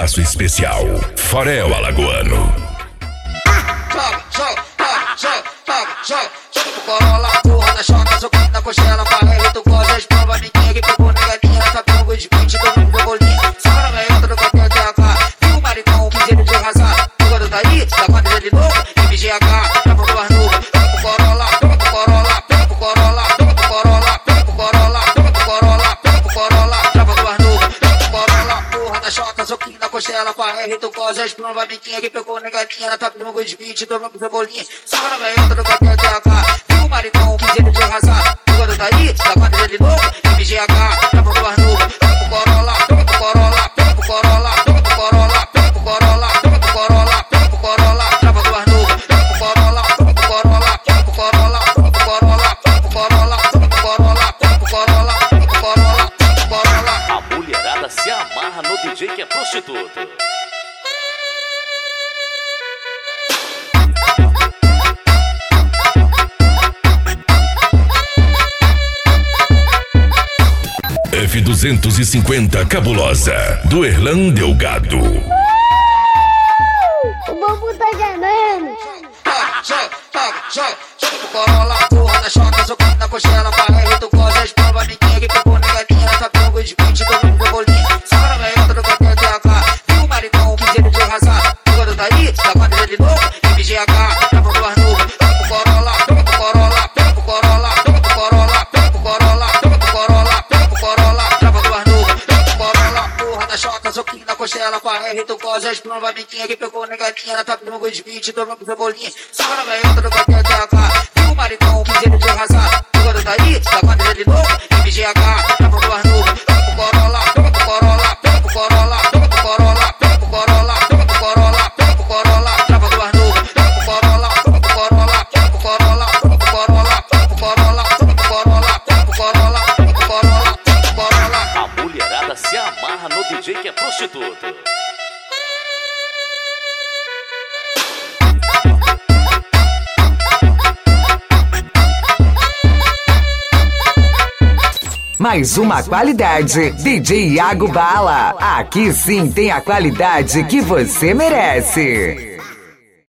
abraço especial. Forel Alagoano. Joga pro Corolla, porra da choca, socando na coxela, barreira do goza, as provas, ninguém que pegou negadinha, tá pegando de 20, tomando meu bolinho. Sara na entra do campeão TH, viu o maricão, piseiro de arrasar. Jogando daí, da quadrilha de novo, MGH, trava do Arnuba. Joga pro Corolla, pega pro Corolla, pega pro Corolla, pega pro Corolla, pega pro Corolla, pega pro Corolla, pega pro Corolla, trava do Arnuba. Joga pro Corolla, porra da choca, socando na coxela, barreira do goza, as provas, ninguém que pegou negadinha, tá pegando de 20, tomando meu bolinho. Sara na entra do campeão TH, viu o maricão, piseiro de arrasar. Jogando daí, da quadrilha de novo, MGH, trava do Arnuba. Joga pro Corolla, pega pro Corolla, pega pro Corolla, pega pro Corolla, pega pro Corolla, pega pro Corolla, pega pro Corolla, trava do Arnuba. Joga pro Corolla, pega pro Corolla, pega pro Corolla, pega pro Corolla, pega pro Corolla, pega pro Corolla, pega pro Corolla, pega pro Corolla, pega pro Corolla. A mulherada se amarra no DJ que é prostituto. F250 Cabulosa, do Erlan Delgado. O bambu tá gemendo. Joga pro Corolla, porra da choca, socando na coxela, barreira do goza, as provas, ninguém que pegou negadinha, tá pegando de 20, tomando meu bolinho. Sara na entra do campeão TH, viu o maricão, piseiro de arrasar. Jogando daí, da quadrilha de novo, MGH, trava do Arnuba. Joga pro Corolla, pega pro Corolla, pega pro Corolla, pega pro Corolla, pega pro Corolla, pega pro Corolla, pega pro Corolla, trava do Arnuba. Joga pro Corolla, porra da choca, socando na coxela, barreira do goza, as provas, ninguém que pegou negadinha, tá pegando de 20, tomando meu bolinho. Sara na entra do campeão TH, viu o maricão, piseiro de arrasar. Jogando daí, da quadrilha de novo, MGH, trava do Arnuba. Joga pro Corolla, pega pro Corolla, pega pro Corolla, pega pro Corolla, pega pro Corolla, pega pro Corolla, pega pro Corolla, trava do Arnuba. Joga pro Corolla, pega pro Corolla, pega pro Corolla, pega pro Corolla, pega pro Corolla, pega pro Corolla, pega pro Corolla, pega pro Corolla, pega pro Corolla. A mulherada se amarra no DJ que é prostituto. Mais uma qualidade, DJ Iago Bala. Aqui sim tem a qualidade que você merece.